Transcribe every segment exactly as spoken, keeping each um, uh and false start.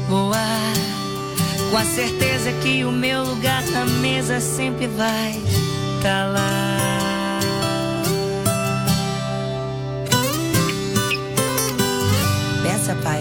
voar, com a certeza que o meu lugar na mesa sempre vai tá lá. Pensa, pai.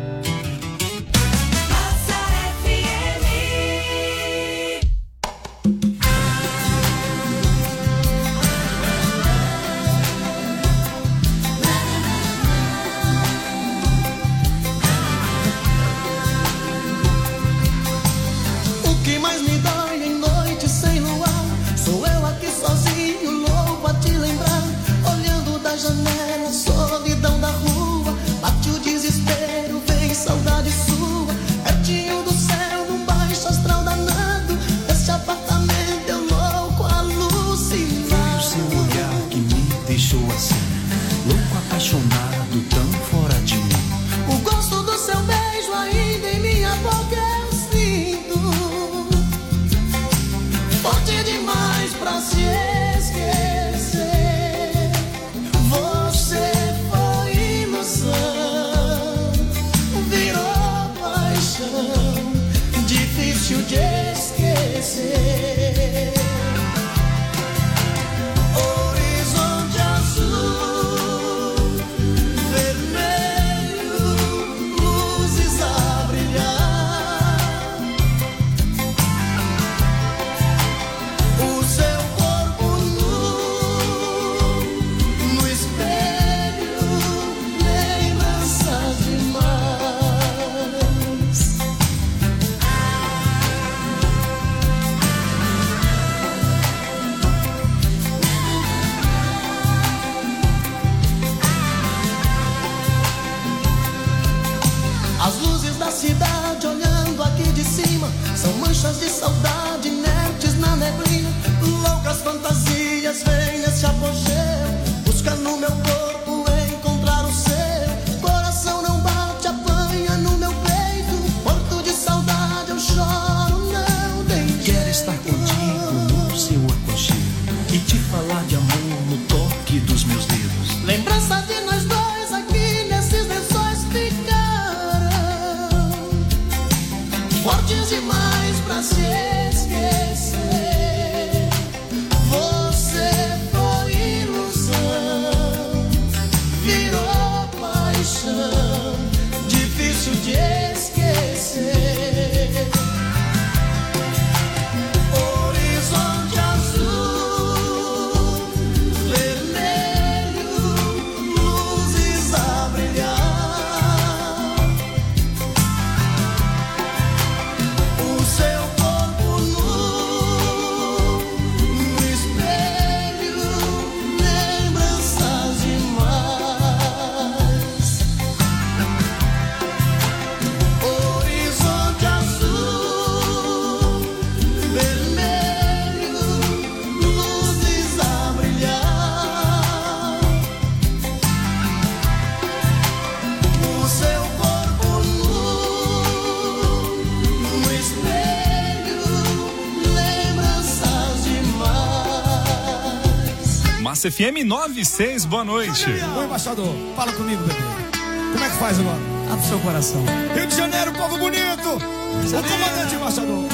F M noventa e seis, boa noite. Oi, embaixador, fala comigo, bebê. Como é que faz agora? Abre seu coração. Rio de Janeiro, povo bonito. O comandante, embaixador.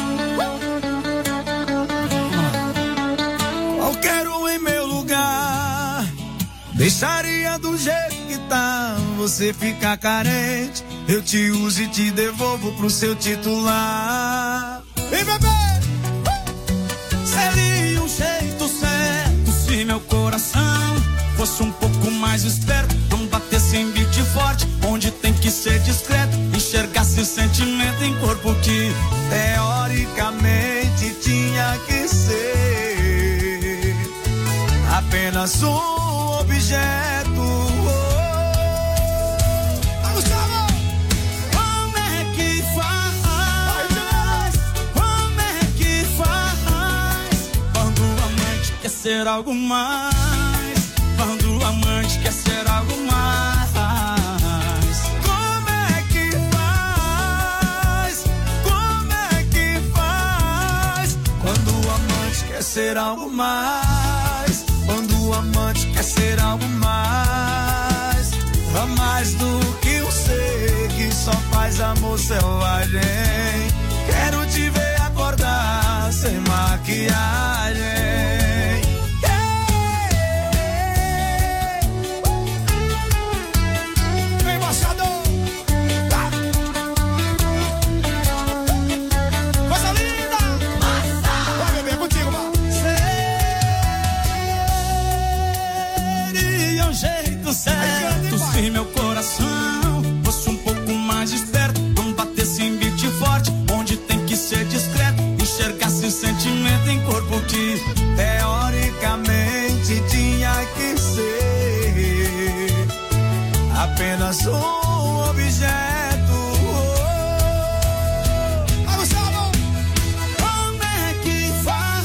Qualquer um em meu lugar deixaria do jeito que tá. Você fica carente, eu te uso e te devolvo pro seu titular. Ei, bebê! Seria um jeito certo se meu coração fosse um pouco mais esperto, não batesse em beat forte, onde tem que ser discreto, enxergasse sentimento em corpo que teoricamente tinha que ser apenas um objeto. Como é que faz? Como é que faz quando o amante quer ser algo mais? Quando o amante quer ser algo mais? Como é que faz? Como é que faz quando o amante quer ser algo mais? Quando o amante quer ser algo mais, a mais do que um ser que só faz amor selvagem. Quero te ver acordar sem maquiagem. Certo, se meu coração fosse um pouco mais esperto, não batesse em beat forte, onde tem que ser discreto, enxergasse sentimento em corpo que teoricamente tinha que ser apenas um objeto. Como é que faz?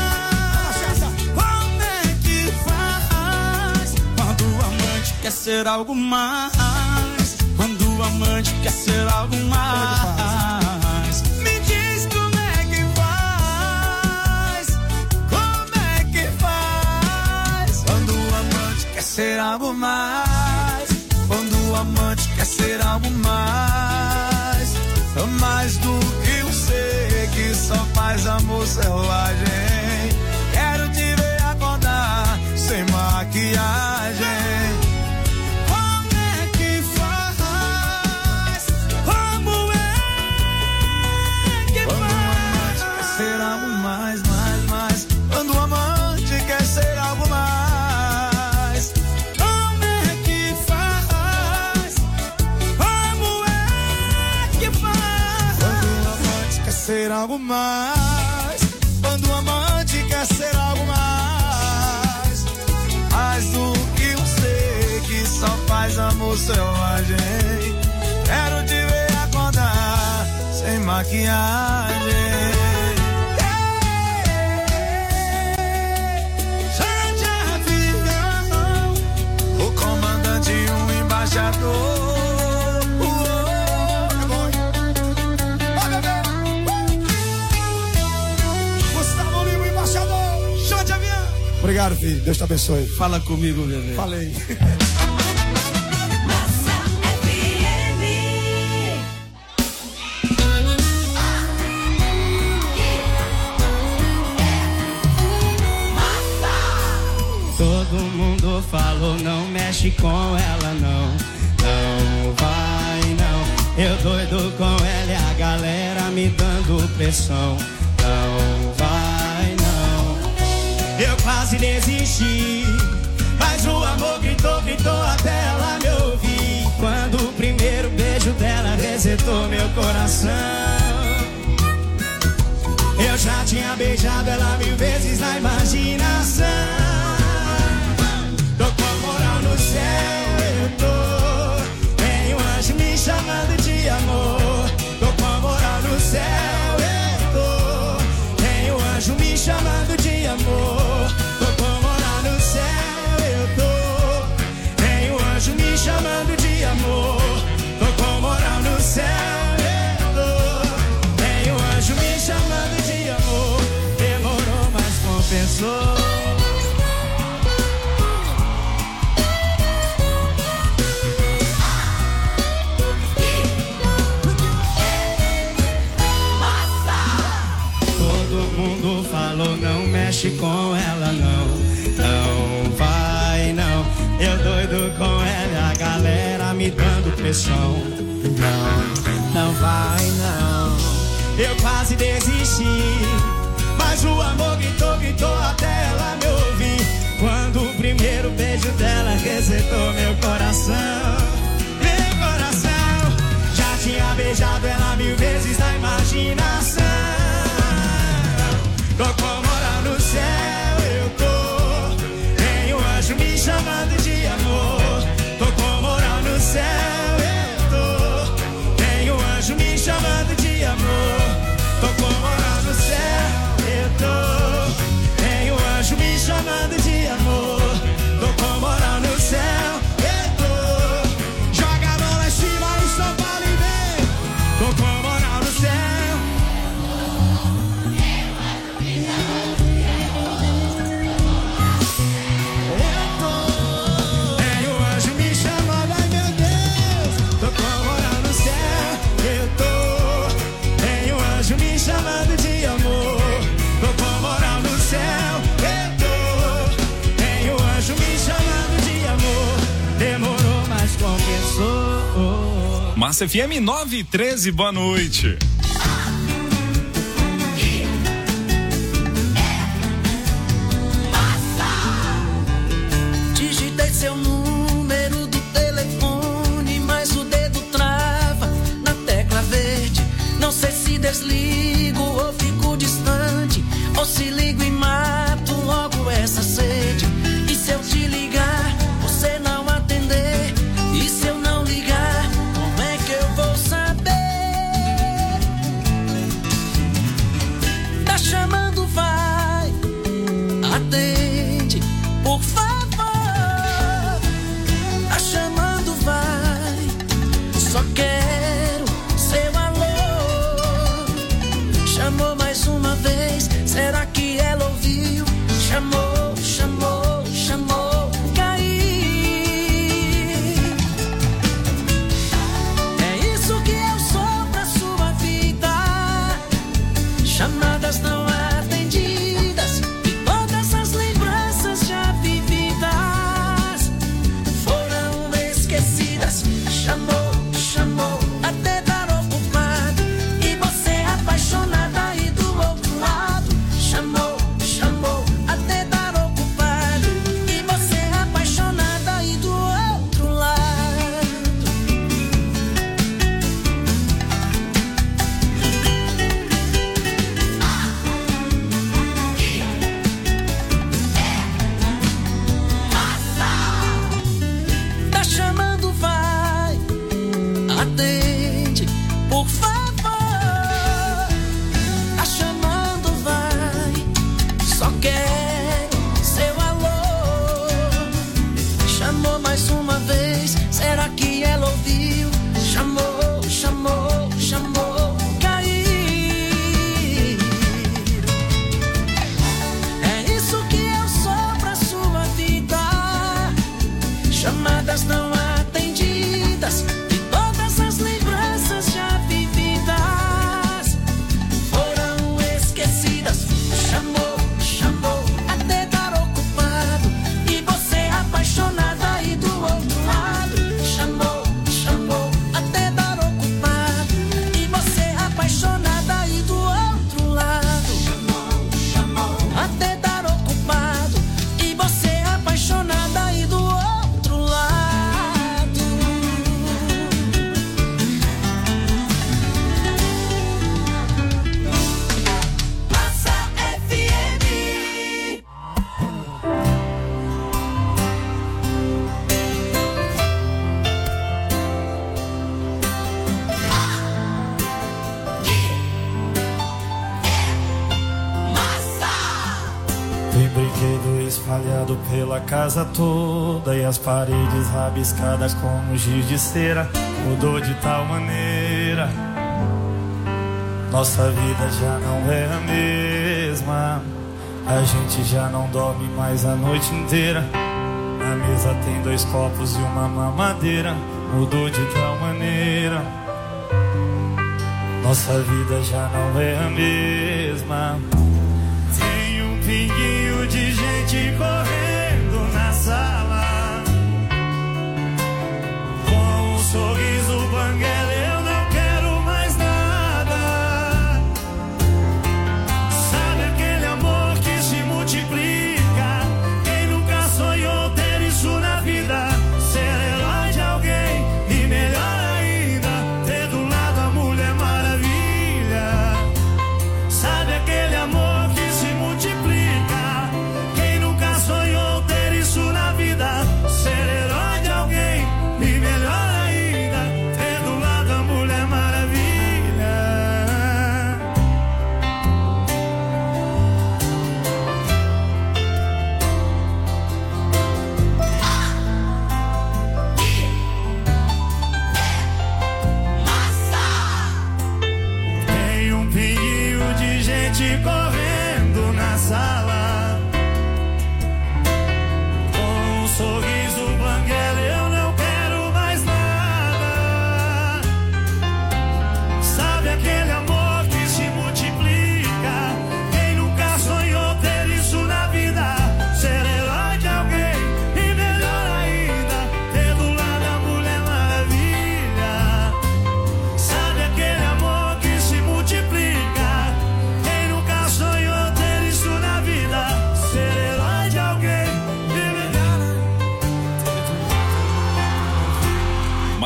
Como é que faz quando o amante quer ser algo mais? Quando o amante quer ser algo mais? Me diz como é que faz? Como é que faz? Quando o amante quer ser algo mais? Quando o amante quer ser algo mais? Mais do que um ser que só faz amor selvagem. Quero te ver acordar sem maquiagem. Ser algo mais, quando o amante quer ser algo mais, mais do que um ser que só faz amor selvagem. Quero te ver acordar sem maquiagem. Já avião, o comandante e um embaixador. Obrigado, filho. Deus te abençoe. Fala comigo, bebê. Falei. Todo mundo falou, não mexe com ela, não. Não vai, não. Eu doido com ela e a galera me dando pressão. Não vai, não. Eu quase desisti, mas o amor gritou, gritou até ela me ouvir. Quando o primeiro beijo dela resetou meu coração. Eu já tinha beijado ela mil vezes na imaginação. Tô com a moral no céu, eu tô. Tem um anjo me chamando de amor. Tô com a moral no céu, eu tô. Tem um anjo me chamando de amor. Tô com moral no céu, eu tô. Tem um anjo me chamando de amor. Tô com moral no céu, eu tô. Tem um anjo me chamando de amor. Demorou, mas compensou. Falou, não mexe com ela, não. Não vai, não. Eu doido com ela, a galera me dando pressão. Não, não vai, não. Eu quase desisti, mas o amor gritou, gritou até ela me ouvir. Quando o primeiro beijo dela resetou meu coração. Meu coração. Já tinha beijado ela mil vezes na imaginação. Tô com moral no céu, eu tô. Tem um anjo me chamando de amor. Tô com moral no céu, eu tô. Tem um anjo me chamando de amor. Tô com moral no céu, eu tô. Tem um anjo me chamando de amor. Tô com moral no céu, eu tô. Joga a mão lá em cima em São Paulo e vem. Tô com moral no céu. Massa F M nove e treze, boa noite. Digitei seu número do telefone, mas o dedo trava na tecla verde. Não sei se desligo ou fico distante, ou se ligo e mato logo essa sede. E se eu te ligar, você não atender? E se eu não ligar, como é que eu vou saber? Tá chamando, vai, atende, por favor. Tá chamando, vai, só quero seu alô. Chamou mais uma vez, será que ela ouviu? Chamou, chamou, chamou, caí. É isso que eu sou pra sua vida. Chamadas não atendidas e todas as lembranças já vividas foram esquecidas. Chamou, chamou, até dar ocupado e você apaixonada aí do outro lado. Chamou, chamou, até dar ocupado e você apaixonada aí do outro lado. Tá chamando, vai, atende, por favor. Tá chamando, vai, só quero seu alô. Chamou mais uma vez, será que ela ouviu? Chamou, chamou, chamou, caí. É isso que eu sou pra sua vida. Chamadas não atendidas e todas as lembranças já vividas foram esquecidas. Chamou, chamou, até dar ocupado e você apaixonada aí do outro lado. Chamou, chamou, até dar ocupado e você apaixonada aí do outro lado. Chamou, chamou, até dar ocupado e você apaixonada aí do outro lado. Massa F M. Tem brinquedo espalhado pela casa toda e as paredes rabiscadas como giz de cera. Mudou de tal maneira, nossa vida já não é a mesma. A gente já não dorme mais a noite inteira. Na mesa tem dois copos e uma mamadeira. Mudou de tal maneira, nossa vida já não é a mesma. Tem um pinguinho de gente correndo na sala, com um sorriso banguela, eu não quero mais nada. Sabe aquele amor que se multiplica? Quem nunca sonhou ter isso na vida? Ser herói de alguém e melhor ainda, ter do lado a Mulher Maravilha. Sabe aquele amor que se multiplica? Quem nunca sonhou ter isso na vida? Ser herói de alguém e melhor ainda,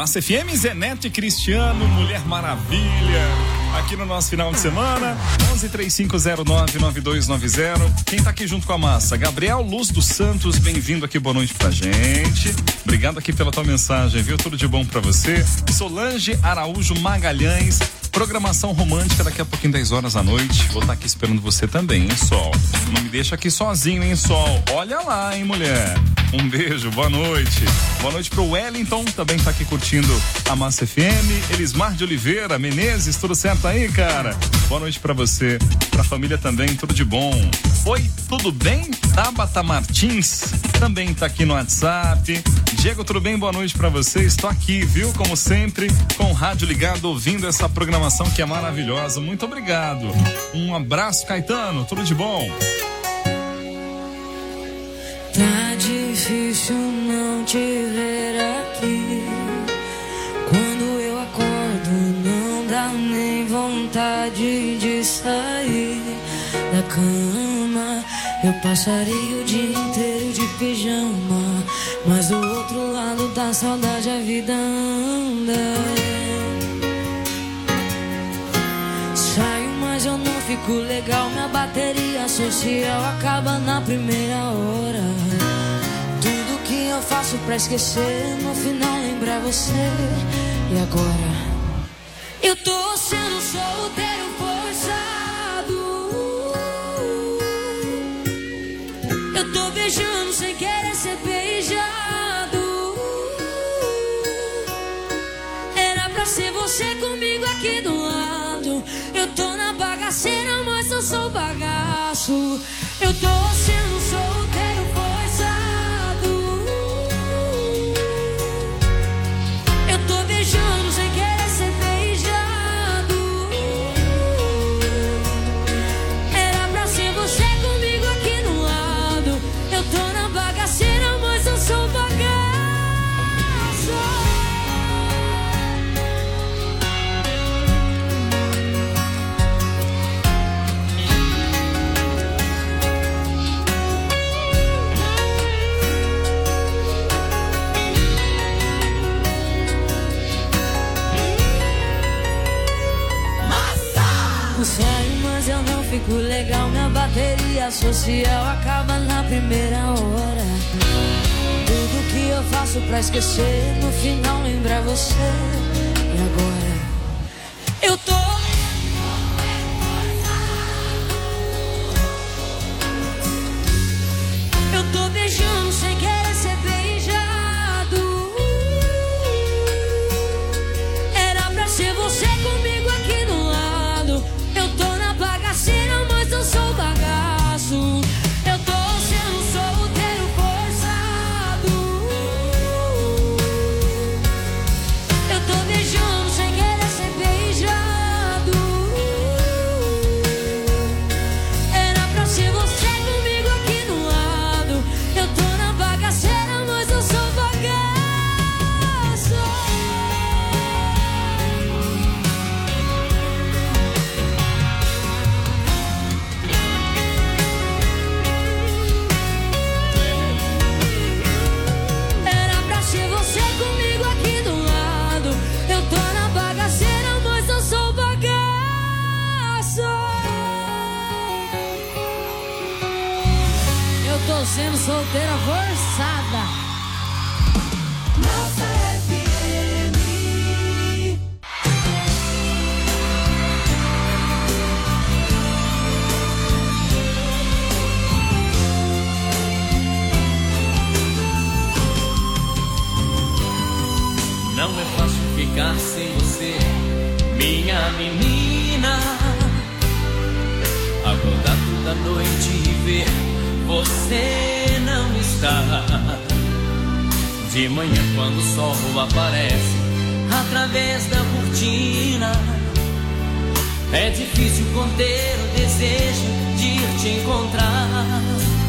Massa F M, Zenete Cristiano, Mulher Maravilha, aqui no nosso final de semana. Onze três cinco zero nove nove dois nove zero. Quem tá aqui junto com a Massa? Gabriel Luz dos Santos, bem-vindo aqui, boa noite pra gente. Obrigado aqui pela tua mensagem, viu? Tudo de bom pra você. Solange Araújo Magalhães, programação romântica daqui a pouquinho, dez horas da noite. Vou estar aqui esperando você também, hein, Sol? Não me deixa aqui sozinho, hein, Sol? Olha lá, hein, mulher? Um beijo, boa noite. Boa noite pro Wellington, também tá aqui curtindo a Massa F M. Elismar de Oliveira Menezes, tudo certo aí, cara? Boa noite pra você, pra família também, tudo de bom. Oi, tudo bem? Tabata Martins também tá aqui no WhatsApp. Diego, tudo bem? Boa noite pra você. Estou aqui, viu? Como sempre, com o rádio ligado, ouvindo essa programação que é maravilhosa. Muito obrigado. Um abraço, Caetano. Tudo de bom? Tá difícil não te ver aqui. Quando eu acordo, não dá nem vontade de sair da cama. Eu passaria o dia inteiro de pijama, mas do outro lado da saudade a vida anda. Saio, mas eu não fico legal. Minha bateria social acaba na primeira hora. Tudo que eu faço pra esquecer, no final lembrar você. E agora? Eu tô sendo solteiro forçado. Eu tô beijando sem querer ser beijado. Era pra ser você comigo aqui do lado. Eu tô na bagaceira, mas eu sou bagaço. Eu tô sendo solteiro forçado. Eu tô beijando sem querer ser beijado. Era pra ser você comigo aqui no lado. Eu tô na bagaceira, mas eu sou bagaço. Saio, mas eu não fico legal. Minha bateria social acaba na primeira hora. Tudo que eu faço pra esquecer, no final lembrar você. E agora? Eu tô Eu tô beijando sem querer ser beijado. Era pra ser você comigo aqui do lado. Eu tô na bagaceira, mas eu sou bagaço. Eu tô sendo solteiro forçado. Eu tô beijando sem querer ser beijado. Era pra ser você comigo aqui do lado. Eu tô na bagaceira, mas eu sou bagaço. Era pra ser você comigo aqui do lado. Eu tô na bagaceira, mas eu sou bagaço. Eu tô sendo solteira forçada. Nossa F M. Não é fácil ficar sem você, minha menina. Acordar toda noite e ver você não está. De manhã quando o sol aparece através da cortina, é difícil conter o desejo de te encontrar.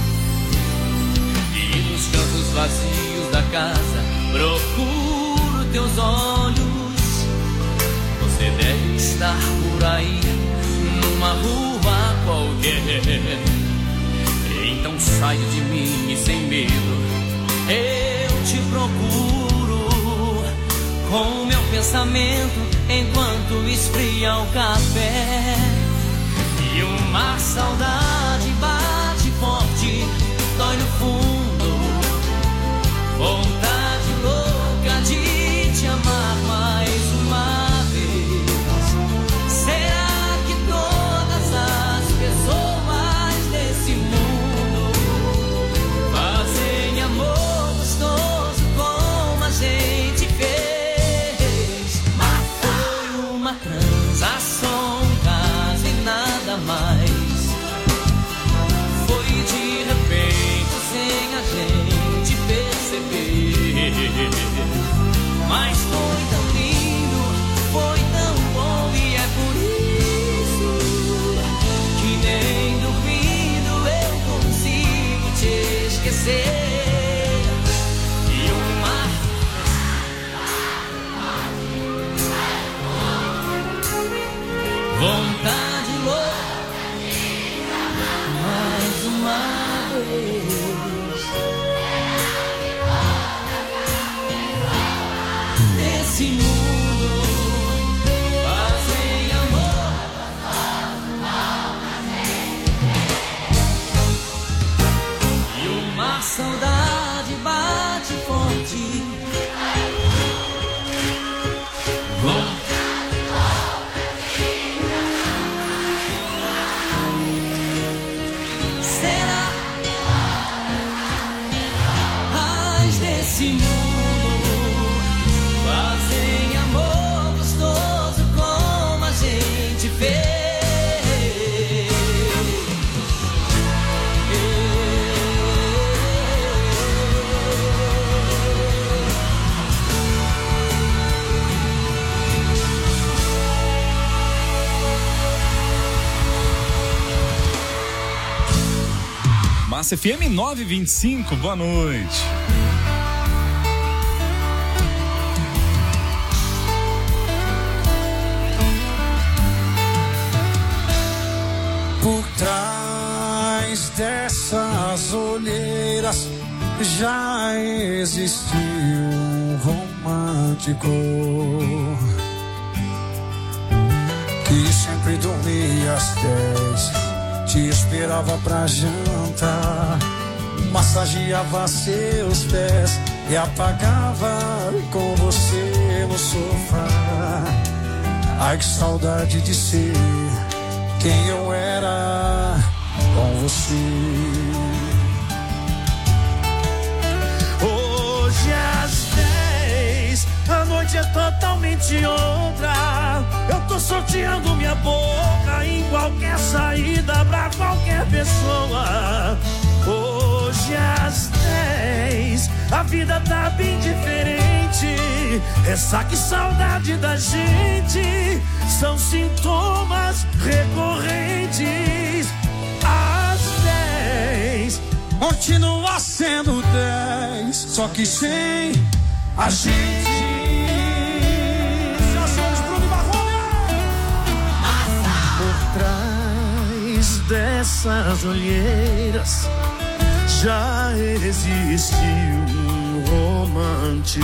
E nos cantos vazios da casa procuro teus olhos. Você deve estar por aí, numa rua qualquer. Então saio de mim e sem medo eu te procuro. com meu pensamento enquanto esfria o café. E uma saudade bate forte, dói no fundo, vontade louca de te amar mais uma vez. Será que todas as pessoas desse mundo fazem amor gostoso como a gente fez? Mas foi uma transação, um caso e nada mais. Foi de repente sem a gente perceber. Mas foi tão lindo, foi tão bom, e é por isso que nem dormindo eu consigo te esquecer. E uma vontade louca mais uma vez. Nesse mundo fazem amor. E uma saudade bate forte. Será? Mas nesse mundo fazem amor gostoso como a gente fez. Massa F M nove vinte e cinco, boa noite. Por trás dessas olheiras já existiu um romântico que sempre dormia às dez, te esperava pra jantar, massageava seus pés e apagava com você no sofá. Ai, que saudade de ser quem eu era com você. Hoje às dez, a noite é totalmente outra. Eu tô sorteando minha boca em qualquer saída pra qualquer pessoa. Hoje às dez, a vida tá bem diferente. Ressaca e saudade da gente são sintomas recorrentes. Às dez, Continua sendo dez, só que sem a gente. por trás dessas olheiras já existiu um romântico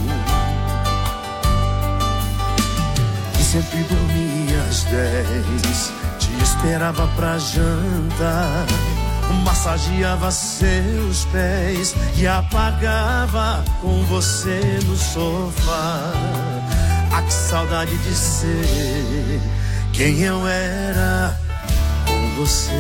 que sempre dormia às dez, te esperava pra jantar, massageava seus pés e apagava com você no sofá. Ah, que saudade de ser quem eu era com você.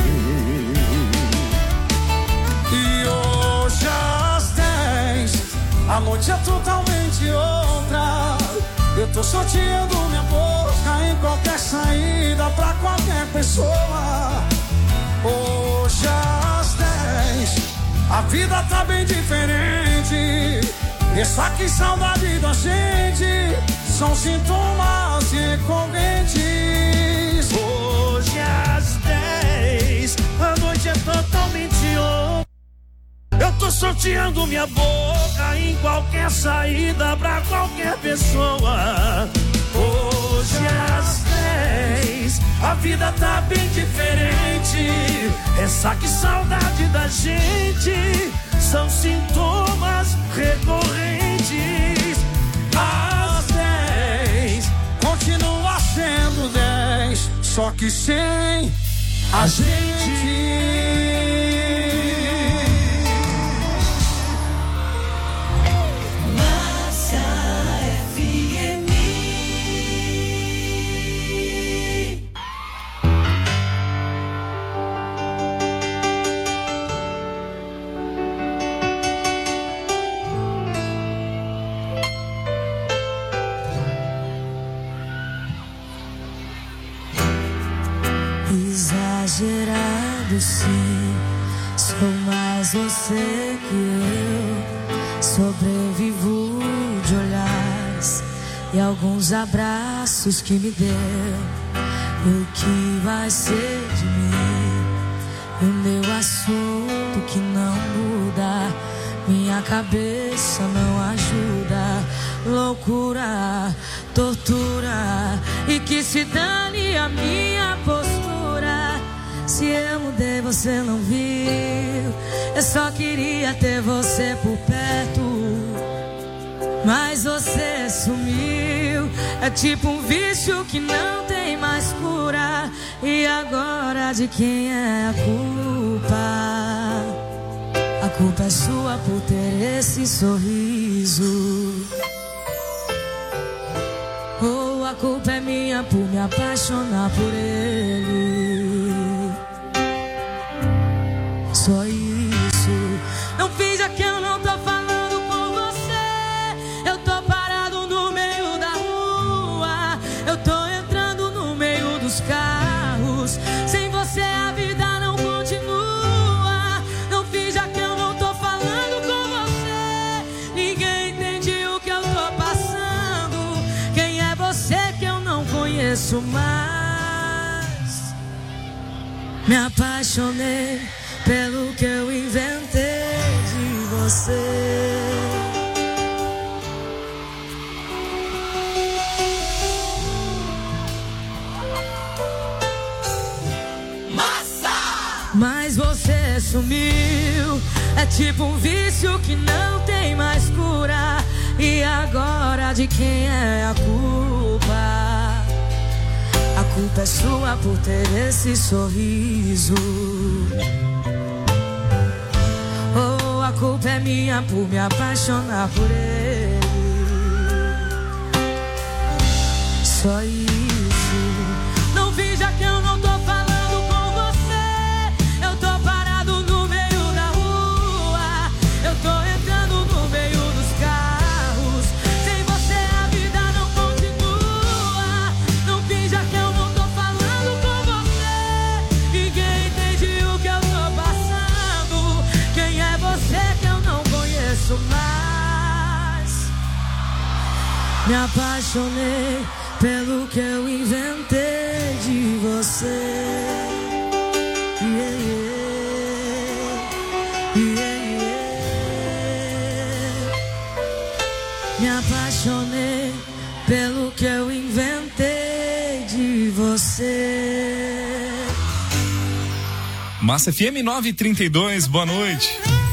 E hoje às dez, a noite é totalmente outra. Eu tô sorteando minha boca em qualquer saída pra qualquer pessoa. Hoje às dez, a vida tá bem diferente. Ressaca e saudade da gente são sintomas recorrentes. Hoje às dez, a noite é totalmente outra. Eu tô sorteando minha boca em qualquer saída pra qualquer pessoa. Hoje às dez, a vida tá bem diferente. Ressaca e saudade da gente são sintomas recorrentes. Ah, só que sem a gente. Exagerado sim, sou mais você que eu. Sobrevivo de olhares e alguns abraços que me deu. E o que vai ser de mim? E o meu assunto que não muda, minha cabeça não ajuda. Loucura, tortura, e que se dane a minha postura. Se eu mudei, você não viu. Eu só queria ter você por perto, mas você sumiu. É tipo um vício que não tem mais cura. E agora de quem é a culpa? A culpa é sua por ter esse sorriso. Ou a culpa é minha por me apaixonar por ele. Só isso. Não finja que eu não tô falando com você. Eu tô parado no meio da rua. Eu tô entrando no meio dos carros. Sem você a vida não continua. Não finja que eu não tô falando com você. Ninguém entende o que eu tô passando. Quem é você que eu não conheço mais? Me apaixonei pelo que eu inventei de você. Massa! Mas você sumiu. É tipo um vício que não tem mais cura. E agora de quem é a culpa? A culpa é sua por ter esse sorriso. Oh, a culpa é minha por me apaixonar por ele. Só isso. Não finja que eu não tô falando com você. Eu tô parado no meio da rua. Eu tô entrando no meio dos carros. Sem você a vida não continua. Não finja que eu não tô falando com você. Ninguém entende o que eu tô passando. Quem é você que eu não conheço mais? Me apaixonei pelo que eu inventei de você. Yeah, yeah, yeah. Me apaixonei pelo que eu inventei de você. Massa F M nove e trinta e dois, boa noite.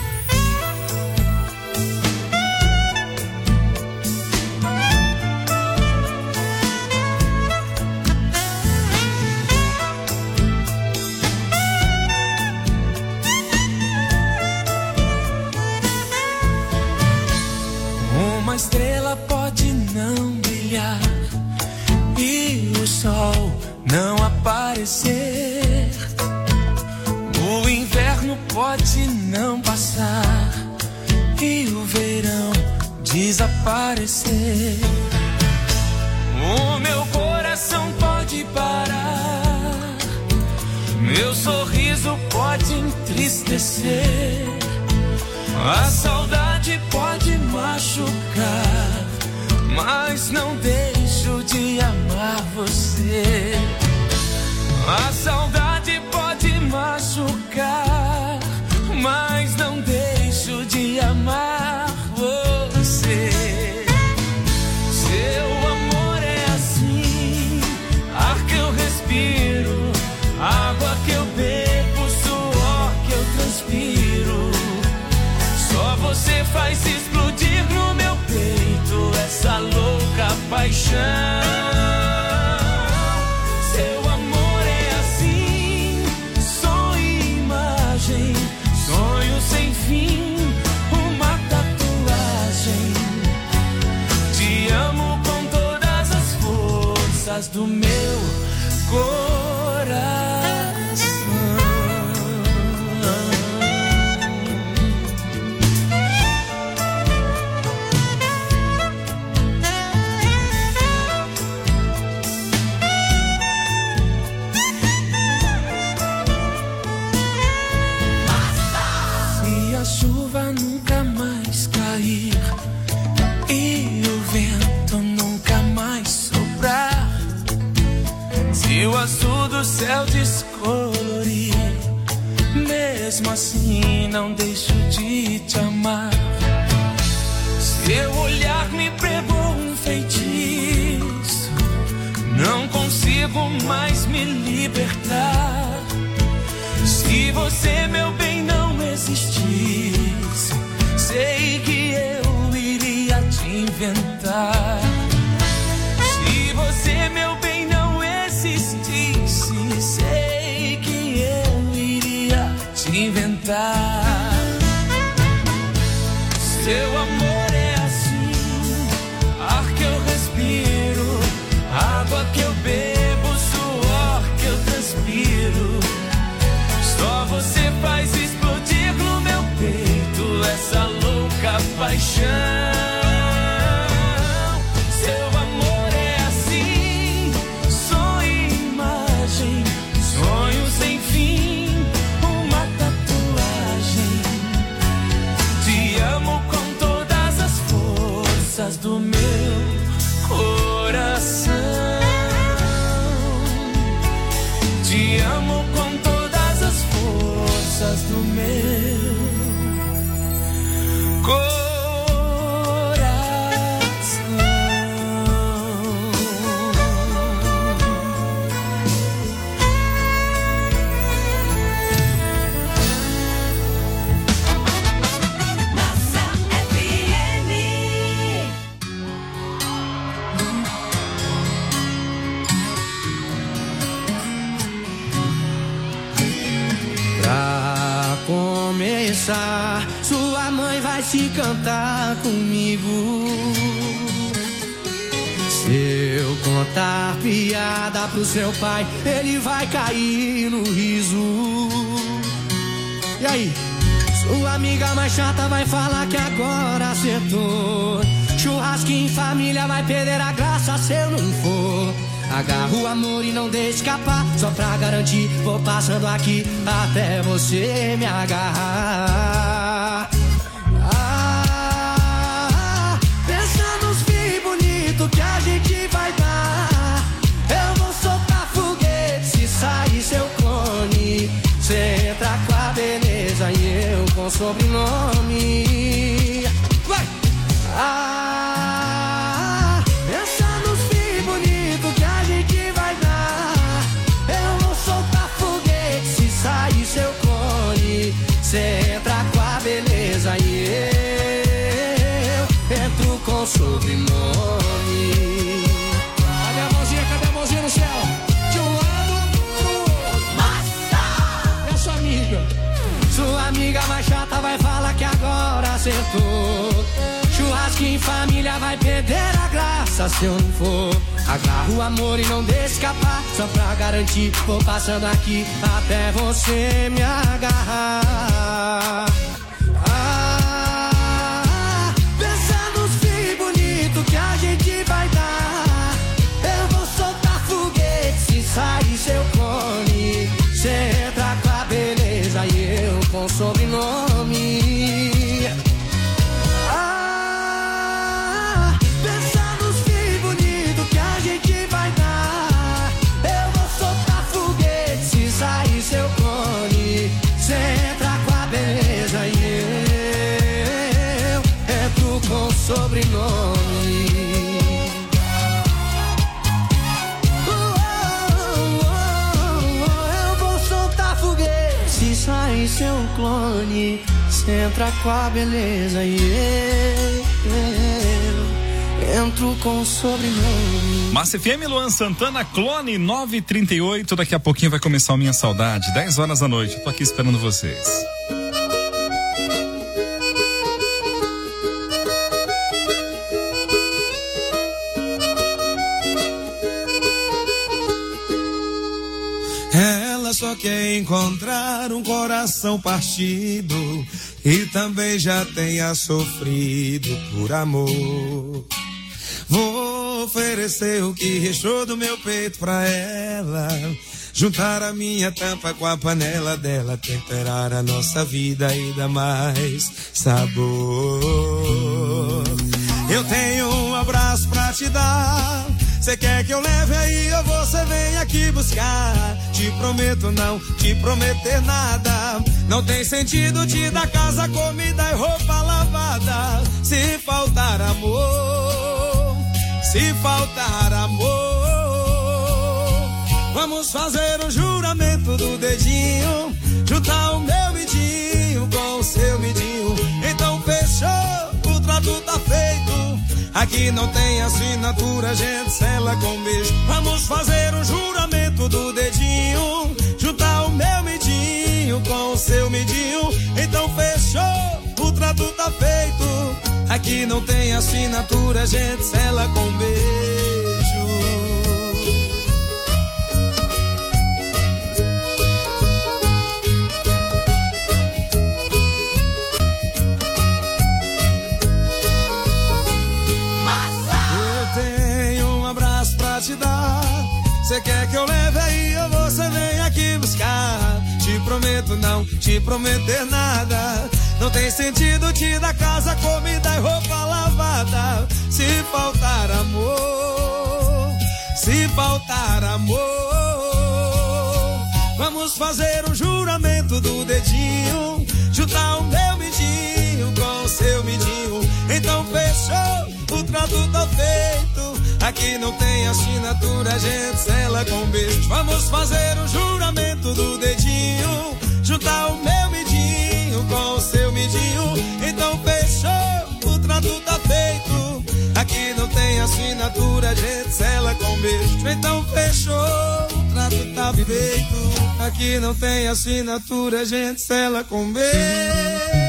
Uma estrela pode não brilhar e o sol não aparecer. O inverno pode não passar e o verão desaparecer. O meu coração pode parar, meu sorriso pode entristecer. A saudade pode machucar, mas não deixo de amar você. A saudade pode machucar, mas não deixo de amar você. Seu amor é assim, ar que eu respiro, água que eu bebo, suor que eu transpiro. Só você faz explodir no meu peito essa louca paixão. se o azul do céu descolorir, mesmo assim não deixo de te amar. Seu olhar me pregou um feitiço, não consigo mais me libertar. Se você, meu bem, não existisse, sei que eu iria te inventar. Se você, meu bem, não existisse, sei que eu iria te inventar. Seu amor é assim, ar que eu respiro, água que eu bebo, suor que eu transpiro. Só você faz explodir no meu peito essa louca paixão. Seu amor é assim, sonho e imagem, sonho sem fim, uma tatuagem. Te amo com todas as forças do meu coração. Te amo com todas as forças do meu coração. Sua mãe vai se cantar comigo. Se eu contar piada pro seu pai, ele vai cair no riso. E aí? Sua amiga mais chata vai falar que agora acertou. Churrasquinho em família vai perder a graça se eu não for. Agarra o amor e não deixe escapar, só pra garantir, vou passando aqui até você me agarrar. Ah, pensa nos filhos bonitos que a gente vai dar. Eu vou soltar foguete se sair seu clone. Cê entra com a beleza e eu com sobrenome. Vai! Ah, pensa nos filhos bonitos que a gente vai dar. Eu vou soltar foguete se sair seu clone. Cê entra com a beleza e eu entro com sobrenome. Cadê a mãozinha, cadê a mãozinha no céu? De um lado pro outro. Massa! É sua amiga. Sua amiga mais chata vai falar que agora acertou. Churrasquinho em família vai perder a graça se eu não for. Agarra o amor e não deixe escapar, só pra garantir, vou passando aqui até você me agarrar. Ah, pensa nos filhos bonitos que a gente vai dar. Eu vou soltar foguete se sair seu clone. Cê entra com a beleza e eu com sobrenome. Sobrenome. Oh, oh, oh, oh, eu vou soltar foguete se sair seu clone. Cê entra com a beleza e eu entro com sobrenome. Massa F M, Luan Santana, Clone, nove e trinta e oito. Daqui a pouquinho vai começar o Minha Saudade, dez horas da noite. Eu tô aqui esperando vocês. Só quer encontrar um coração partido e também já tenha sofrido por amor. Vou oferecer o que restou do meu peito pra ela, juntar a minha tampa com a panela dela, temperar a nossa vida e dar mais sabor. Eu tenho um abraço pra te dar, cê quer que eu leve aí ou você vem aqui buscar. Te prometo não te prometer nada. Não tem sentido te dar casa, comida e roupa lavada. Se faltar amor, se faltar amor, vamos fazer um juramento do dedinho, juntar o meu midinho com o seu midinho. Então fechou, o trato tá feito. Aqui não tem assinatura, a gente sela com beijo. Vamos fazer um juramento do dedinho, juntar o meu midinho com o seu midinho. Então fechou, o trato tá feito. Aqui não tem assinatura, a gente sela com beijo. Te dar. Cê quer que eu leve aí ou você vem aqui buscar? Te prometo não te prometer nada. Não tem sentido te dar casa, comida e roupa lavada. Se faltar amor, se faltar amor, vamos fazer um juramento do dedinho, juntar o meu midinho com o seu midinho. Então fechou, o trato tá feito. Aqui não tem assinatura, a gente sela com beijo. Vamos fazer um juramento do dedinho, juntar o meu midinho com o seu midinho. Então fechou, o trato tá feito. Aqui não tem assinatura, a gente sela com beijo. Então fechou, o trato tá feito. Aqui não tem assinatura, a gente sela com beijo.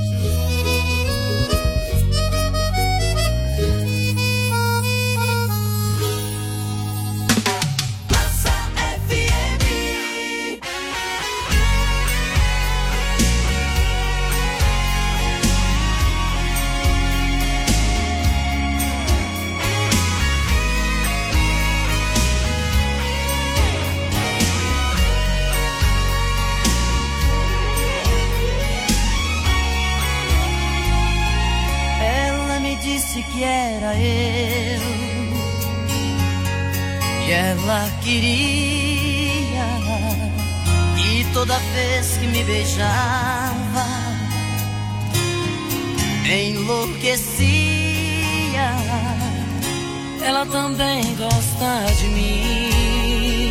Que era eu, e ela queria, e toda vez que me beijava enlouquecia. Ela também gosta de mim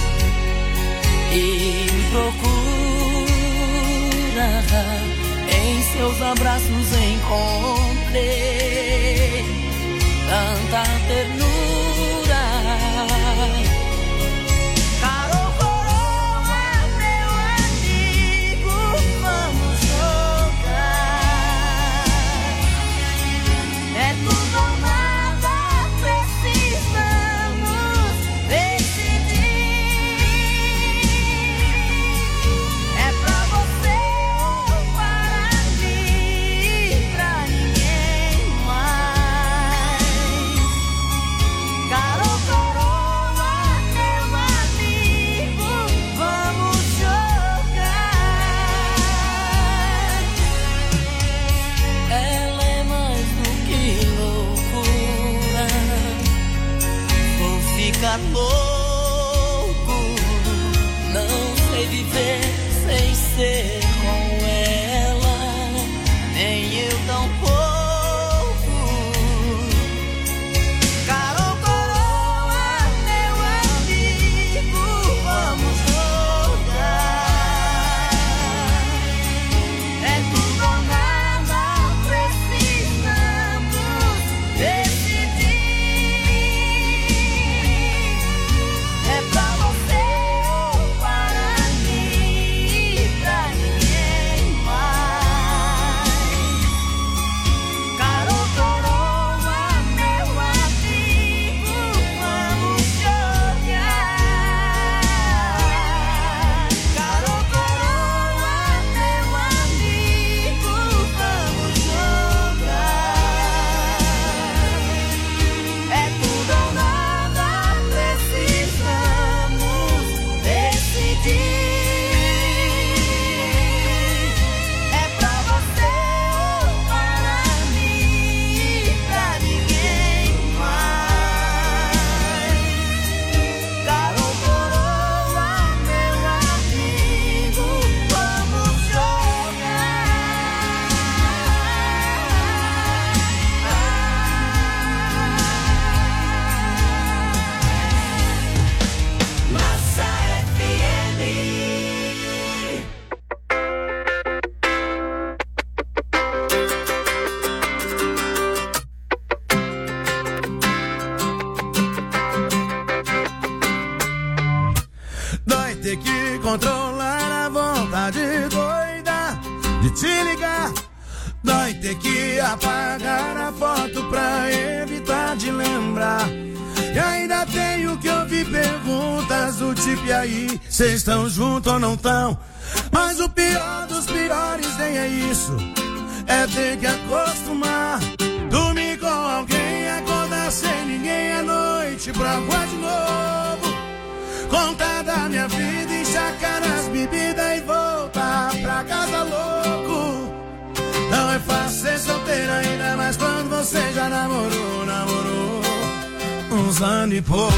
e me procura. Em seus abraços encontrei tanta ternura. Carol Coroa, meu amigo, vamos jogar. É tudo ou nada, precisamos decidir. É pra você ou para mim, pra ninguém mais. ter que controlar a vontade doida de te ligar. Vai ter que apagar a foto pra evitar de lembrar. E ainda tenho que ouvir perguntas do tipo: e aí, cês estão juntos ou não tão? Mas o pior dos piores nem é isso, é ter que acostumar. Dormir com alguém, acordar sem ninguém à noite pra rua de novo. Contar da minha vida, enxacar nas bebidas e voltar pra casa louco. Não é fácil ser solteiro, ainda mais quando você já namorou, namorou uns anos e pouco.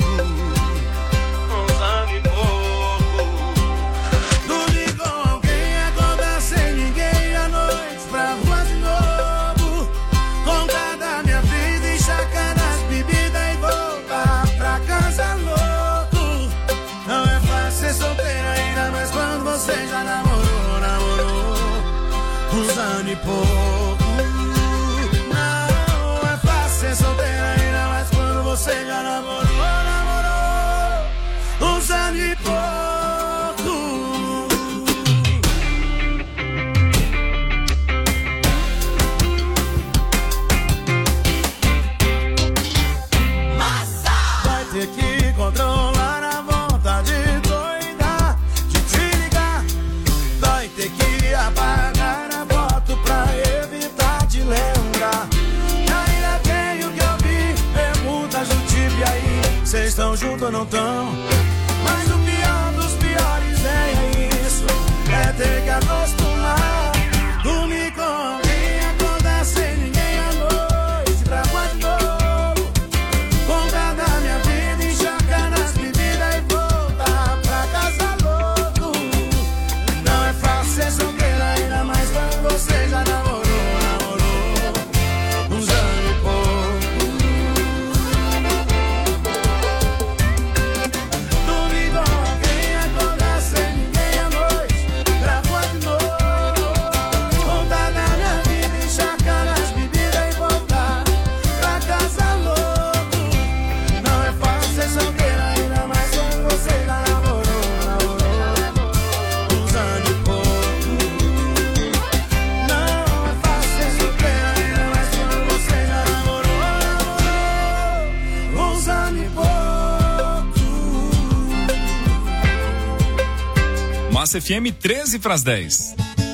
Uns anos e pouco. Dormir com alguém, acordar sem ninguém à noite pra rua de novo. Contar da minha vida, enxacar nas bebidas e voltar pra casa louco. Não é fácil ser solteiro, ainda mais quando você já namorou, namorou uns anos e pouco. Não é fácil ser solteiro, ainda mais quando você já namorou, namorou uns anos e pouco. Massa! Vai ter que controlar a vontade doida de te ligar. Vai ter que apagar a foto pra evitar de lembrar. E ainda tenho que ouvir perguntas do tipo: e aí, cês estão juntos ou não tão? Mas o pior dos piores é isso, é ter que acostumar. Dormir com alguém, acordar sem ninguém à noite pra rua de novo. Contar da minha vida, enxacar nas bebidas e voltar pra casa louco. Não é fácil ser solteiro, ainda mais quando você já namorou, namorou uns anos e pouco. Dormir com alguém, acordar sem ninguém à noite pra rua de novo. Contar da minha vida, enxacar nas bebidas e voltar pra casa louco. Não é fácil ser solteiro, ainda mais quando você já namorou, namorou uns anos e pouco. Não é fácil ser solteiro, ainda mais quando você já namorou, namorou uns anos e pouco. Massa F M, treze para as dez.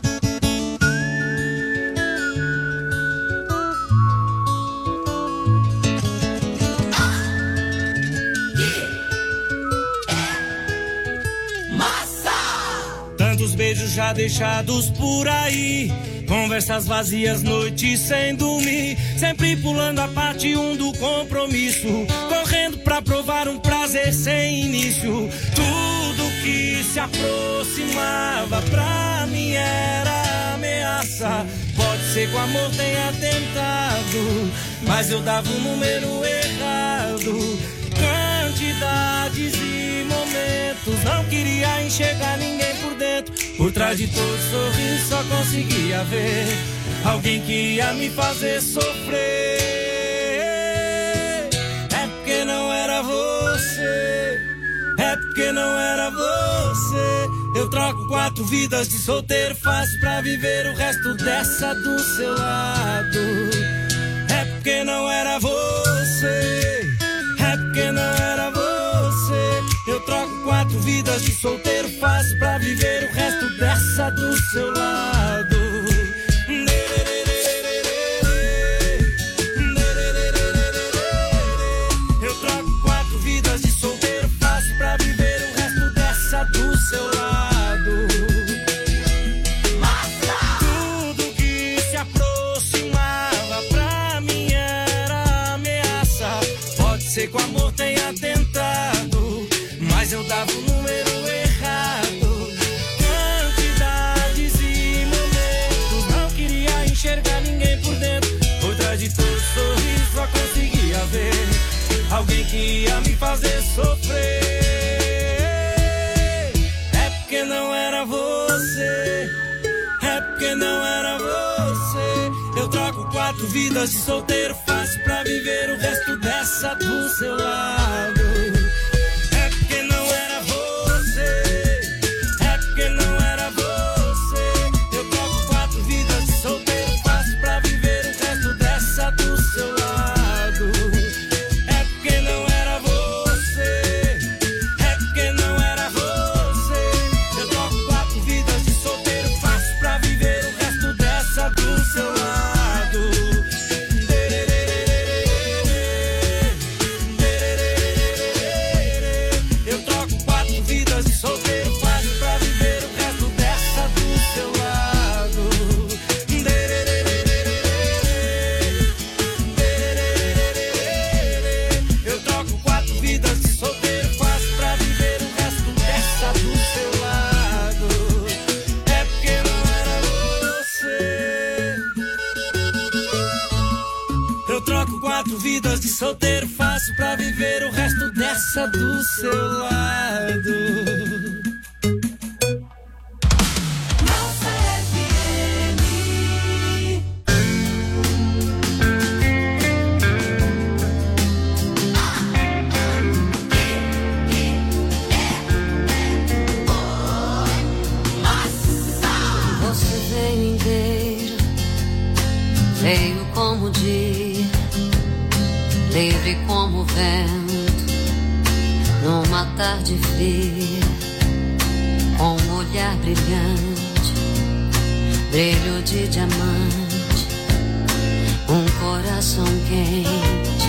Tantos beijos já deixados por aí, conversas vazias, noites sem dormir, sempre pulando a parte um do compromisso, correndo pra provar um prazer sem início. Tudo que se aproximava pra mim era ameaça. Pode ser que o amor tenha tentado, mas eu dava o número errado. Quantidades e momentos, não queria enxergar ninguém por dentro. Por trás de todo sorriso só conseguia ver alguém que ia me fazer sofrer. É porque não era você, é porque não era você. Eu troco quatro vidas de solteiro fácil pra viver o resto dessa do seu lado. É porque não era você, é porque não era você. Eu troco quatro vidas de solteiro fácil pra viver o resto dessa do seu lado. Eu troco quatro vidas de solteiro fácil pra viver o resto dessa do seu lado. Massa! Tudo que se aproximava pra mim era ameaça. Pode ser que o amor tenha tentado, mas eu dava o número errado. Quantidades e momentos, não queria enxergar ninguém por dentro. Por trás de todo sorriso só conseguia ver alguém que ia me fazer sofrer. É porque não era você, é porque não era você. Eu troco quatro vidas de solteiro fácil pra viver o resto dessa do seu lado. É porque não era você, solteiro fácil pra viver o resto dessa do seu lado. Veio como o dia, livre como o vento, numa tarde fria, com um olhar brilhante, brilho de diamante, um coração quente,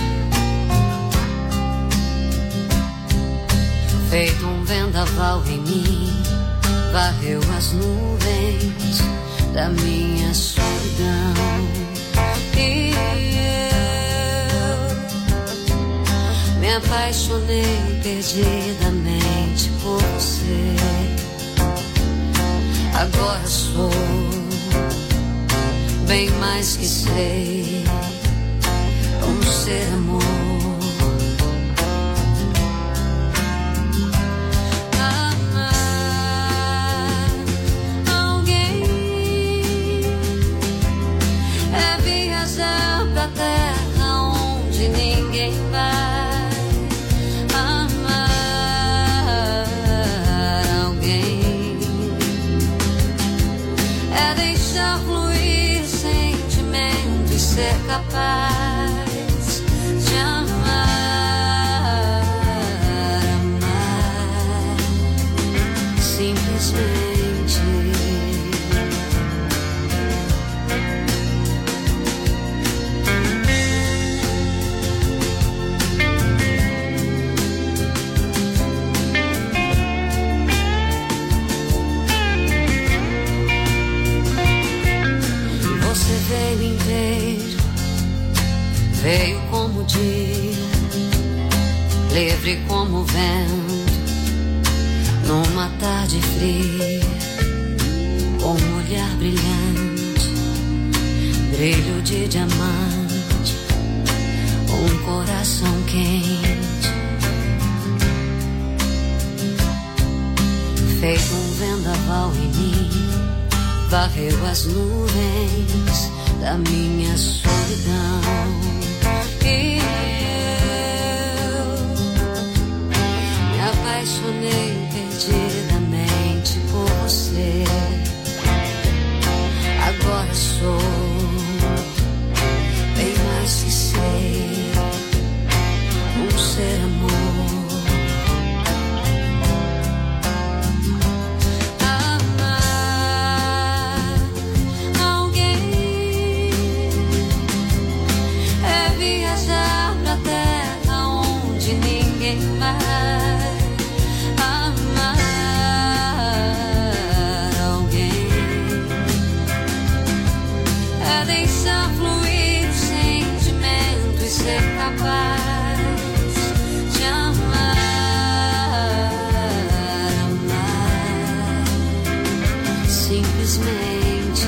feito um vendaval em mim, varreu as nuvens da minha solidão. E eu me apaixonei perdidamente por você. Agora sou bem mais que sei como ser amor. Ser capaz de amar, amar, simplesmente. Você veio inteiro, veio como o dia, livre como o vento, numa tarde fria, com um olhar brilhante, brilho de diamante, um coração quente, feito um vendaval em mim, varreu as nuvens da minha solidão. E eu me apaixonei perdidamente por você. Agora sou bem mais que sei um ser amor. Ser capaz de amar, amar, simplesmente.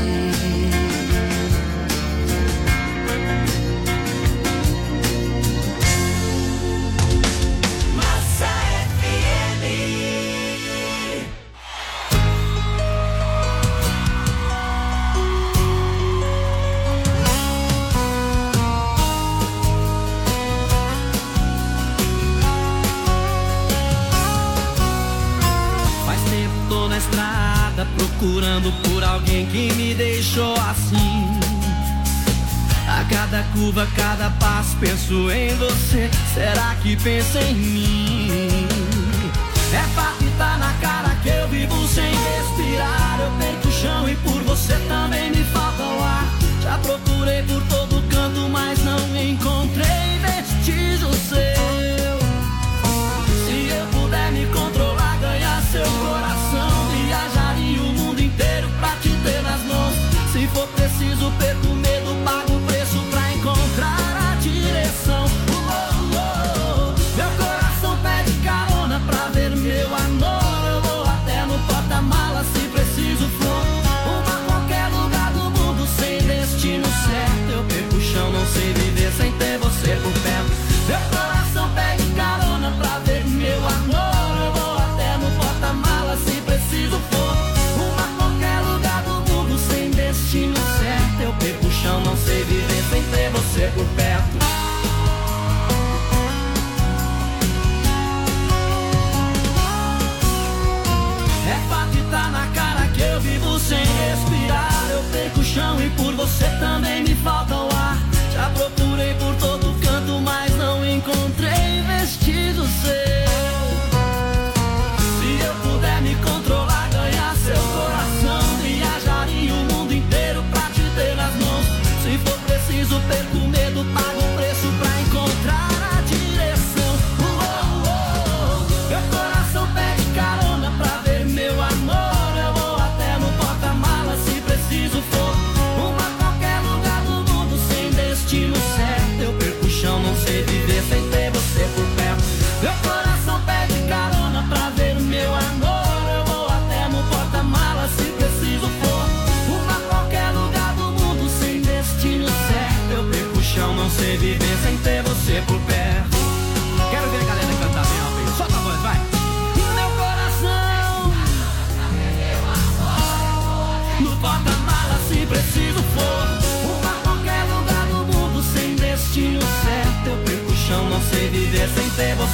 Massa F M. Estrada, procurando por alguém que me deixou assim. A cada curva, a cada passo, penso em você. Será que pensa em mim? É fato e tá na cara que eu vivo sem respirar. Eu perco o chão e por você também me falta o ar. Já procurei por todo canto, mas não encontrei vestígio seu. Se eu puder me controlar, ganhar seu coração, viajaria o mundo inteiro pra te ter nas mãos. Se for preciso, perco o medo, pago o preço pra encontrar a direção. Oh, oh, oh. Meu coração pede carona pra ver meu amor.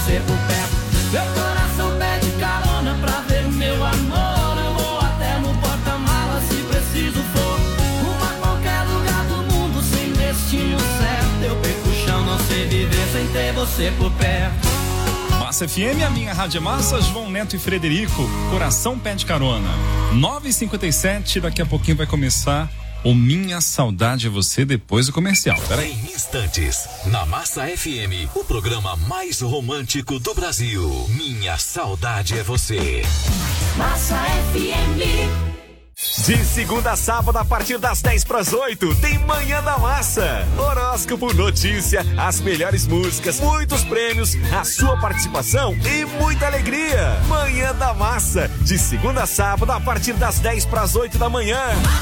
você por perto. Meu coração pede carona pra ver o meu amor. Eu vou até no porta-mala se preciso for. Rumo a qualquer lugar do mundo sem destino certo. Eu perco o chão, não sei viver sem ter você por perto. Massa F M, a minha rádio é massa. João Neto e Frederico, coração pede carona. nove e cinquenta e sete, daqui a pouquinho vai começar o Minha Saudade é Você depois do comercial. Peraí. Em instantes, na Massa F M, o programa mais romântico do Brasil. Minha Saudade é Você. Massa F M. De segunda a sábado, a partir das dez para as oito, tem Manhã da Massa. Horóscopo, notícia, as melhores músicas, muitos prêmios, a sua participação e muita alegria. Manhã da Massa, de segunda a sábado, a partir das dez para as oito da manhã.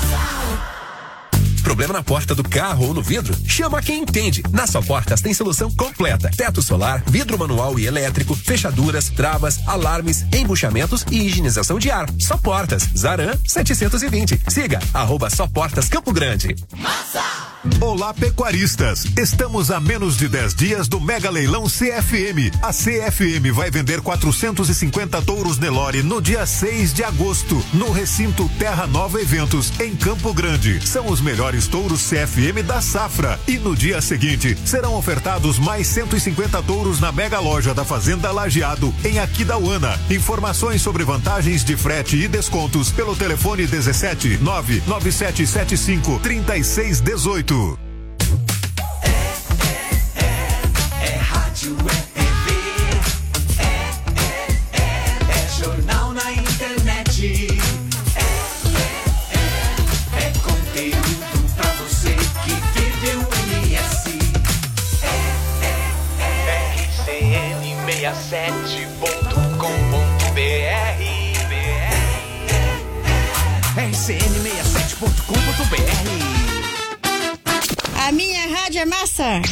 Problema na porta do carro ou no vidro? Chama quem entende. Na Só Portas tem solução completa. Teto solar, vidro manual e elétrico, fechaduras, travas, alarmes, embuchamentos e higienização de ar. Só Portas, Zaran setecentos e vinte. Siga, arroba Só Portas Campo Grande. Massa! Olá, pecuaristas! Estamos a menos de dez dias do Mega Leilão C F M. A C F M vai vender quatrocentos e cinquenta touros Nelore no dia seis de agosto, no recinto Terra Nova Eventos, em Campo Grande. São os melhores touros C F M da safra. E no dia seguinte, serão ofertados mais cento e cinquenta touros na mega loja da Fazenda Lajeado, em Aquidauana. Informações sobre vantagens de frete e descontos pelo telefone dezessete, nove nove sete sete cinco, três seis um oito. É, é, é, é rádio, é T V, é, é, é, é jornal na internet, é, é, é, é conteúdo pra você que vive o M S, é, é, é, R C N sessenta e sete ponto com ponto B R, R C N sessenta e sete ponto com ponto B R. A minha rádio é massa.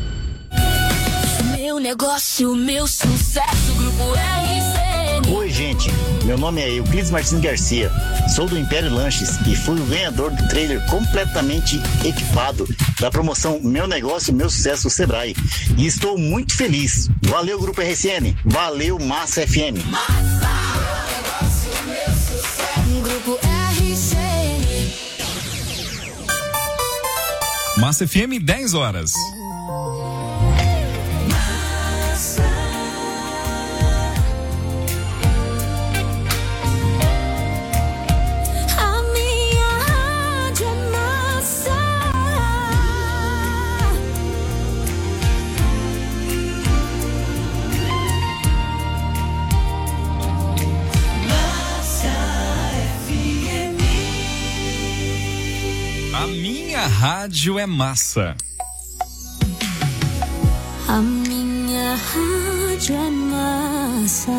Meu negócio, meu sucesso, Grupo R C N. Oi, gente. Meu nome é Euclides Martins Garcia. Sou do Império Lanches e fui o ganhador do trailer completamente equipado da promoção Meu Negócio, Meu Sucesso Sebrae. E estou muito feliz. Valeu, Grupo R C N. Valeu, Massa F M. Massa! Meu negócio, meu sucesso, Grupo R C N. Massa F M, dez horas. A rádio é massa. A minha rádio é massa.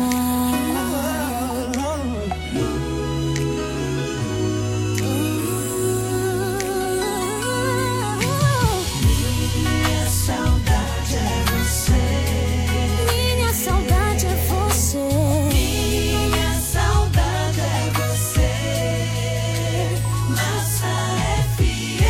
Minha saudade é você. Minha saudade é você. Minha saudade é você. Massa F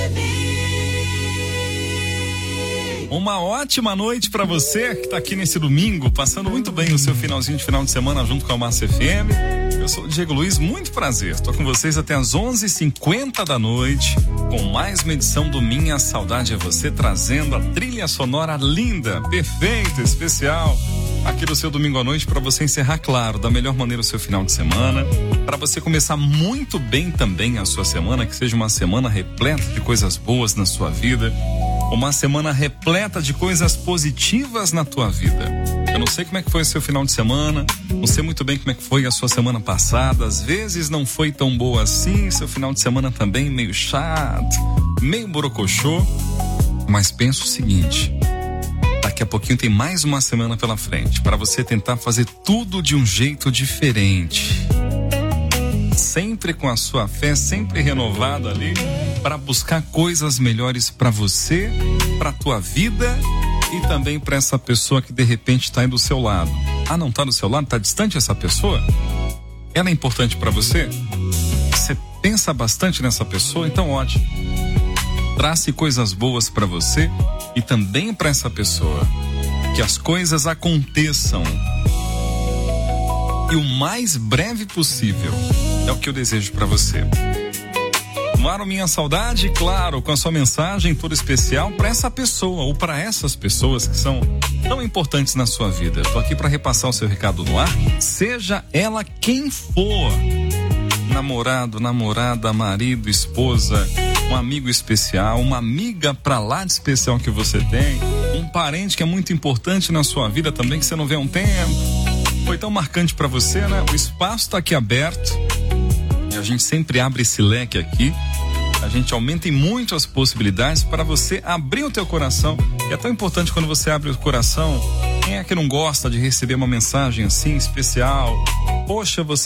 M. Uma ótima noite pra você que tá aqui nesse domingo, passando muito bem o seu finalzinho de final de semana junto com a Massa F M. Eu sou o Diego Luiz, muito prazer. Tô com vocês até as onze e cinquenta da noite, com mais uma edição do Minha Saudade é Você, trazendo a trilha sonora linda, perfeita, especial, aqui do seu domingo à noite, para você encerrar, claro, da melhor maneira o seu final de semana, para você começar muito bem também a sua semana, que seja uma semana repleta de coisas boas na sua vida, uma semana repleta de coisas positivas na tua vida. Eu não sei como é que foi o seu final de semana, não sei muito bem como é que foi a sua semana passada, às vezes não foi tão boa assim, seu final de semana também meio chato, meio borocochô, mas pensa o seguinte: daqui a pouquinho tem mais uma semana pela frente, para você tentar fazer tudo de um jeito diferente, sempre com a sua fé sempre renovada ali, para buscar coisas melhores para você, para tua vida e também para essa pessoa que de repente está aí do seu lado. Ah, não está do seu lado? Está distante essa pessoa? Ela é importante para você? Você pensa bastante nessa pessoa? Então ótimo. Trace coisas boas para você e também para essa pessoa. que as coisas aconteçam. E o mais breve possível. É o que eu desejo para você. No ar, Minha Saudade, claro, com a sua mensagem toda especial para essa pessoa ou para essas pessoas que são tão importantes na sua vida. Estou aqui para repassar o seu recado no ar, seja ela quem for. Namorado, namorada, marido, esposa, um amigo especial, uma amiga pra lá de especial que você tem, um parente que é muito importante na sua vida também, que você não vê há um tempo. Foi tão marcante para você, né? O espaço está aqui aberto. E a gente sempre abre esse leque aqui. A gente aumenta em muito as possibilidades para você abrir o teu coração. E é tão importante quando você abre o coração. Quem é que não gosta de receber uma mensagem assim especial? Poxa, você